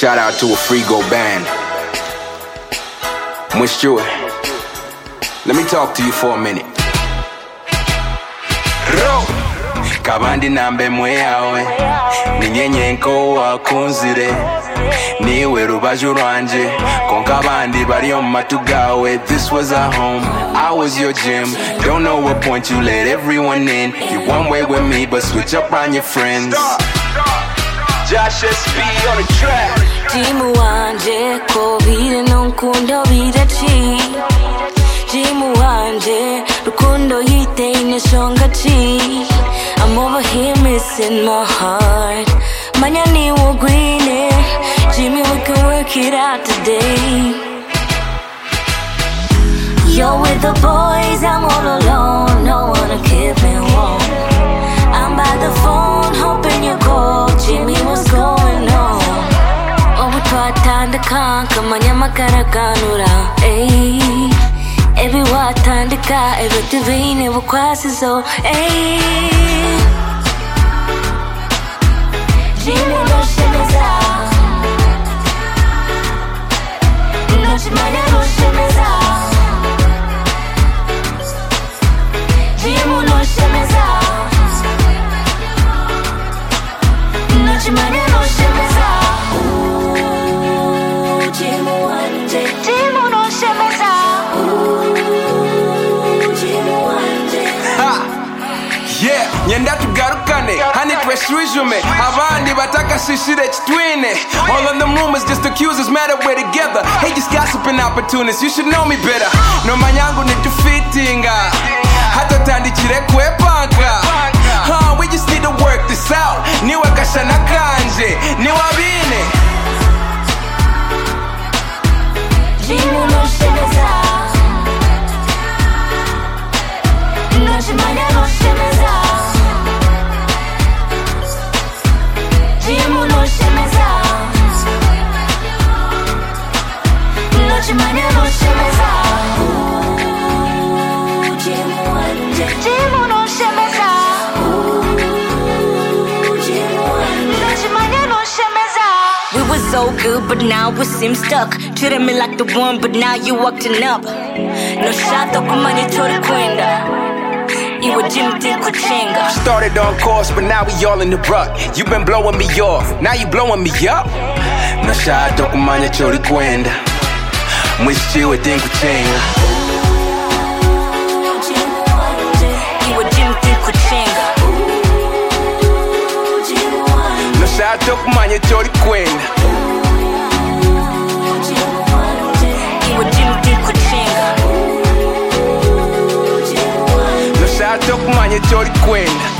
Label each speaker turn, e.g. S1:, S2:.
S1: shout out to a Frigo band. Mwish Stewart, let me talk to you for a minute. Kabandi nambe mweyawe ninyenyenko wakunzire niwe rubaju rwanje konka abandi bari mu matugawe. This was our home, I was your gym. Don't know what point you let everyone in. You one way with me but switch up on your friends. Josh SB on the track.
S2: Jimu wanje ko bire nonkunda birachi. Jimu wanje rukundo yiteine shongachi. I'm over here missing my heart. Manya ni wo green it. Jimmy, we can work it out today. You're with the boys, I'm all alone. No one to keep me warm. I'm by the phone, hoping you call. Jimmy, what's going on? Oh, we twatanda kanka, manya makarakanura. Ay, every watandika, every divine bukwasizo. Ay, Jimmy, no shimeza. No shimanya, no shimeza. Jimmy, no shimeza. No shimanya, no shimeza. Ooh, Jimmy, one day. Jimmy, no shimeza. Ooh, Jimmy, one day.
S1: Ha! Yeah, nyenda tugarukane hani tweshujume abandi bataka shishire chitwine. All of them rumors just accuse us mad that we're together. Hey, just gossiping opportunists, you should know me better. No manyangu nitufitinga hata tandikire kwepanga. We just need to work this out. Niwe kashana kanje niwabine.
S2: Jimu no shimeza. No shimanya, no shimeza. Jimu no shimeza. No shimanya, no shimeza. Ooh, Jimu one day. Jimu no shimeza. Ooh, Jimu one day. No shimanya, no shimeza. We were so good, but now we seem stuck. Treated me like the one, but now you acting up. No shot kumanya chori kwenda. Iwe jimti kuchenga.
S1: Started on course, but now we all in the rut. You been blowing me off, now you blowing me up. Nashaka kumanya chori kwenda. Mwish Stewart kuchenga.
S2: Iwe jimti kuchenga.
S1: Nashaka kumanya chori kwenda.
S2: Iwe jimti kuchenga.
S1: Nashaka kumanya chori kwenda.